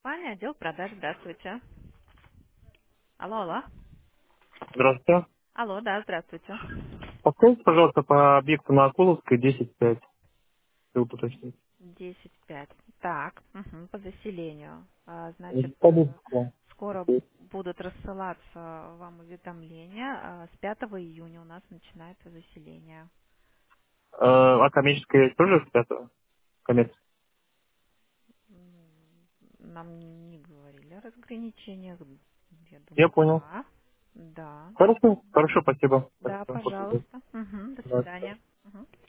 компания, отдел продаж. Здравствуйте. Алло, алло. Здравствуйте. Алло, да, здравствуйте. Подскажите, пожалуйста, по объекту на Акуловской 10-5. Хотел уточнить. 10:05. Так, по заселению. Значит, Столицкая. скоро будут рассылаться вам уведомления. С 5 июня у нас начинается заселение. А коммерческая тоже с 5-го? Коммерческая. Нам не говорили о разграничениях. Я Я думаю, понял. да. Да. Хорошо, хорошо, спасибо. Да, Спасибо. пожалуйста. До Да. свидания. Мгм.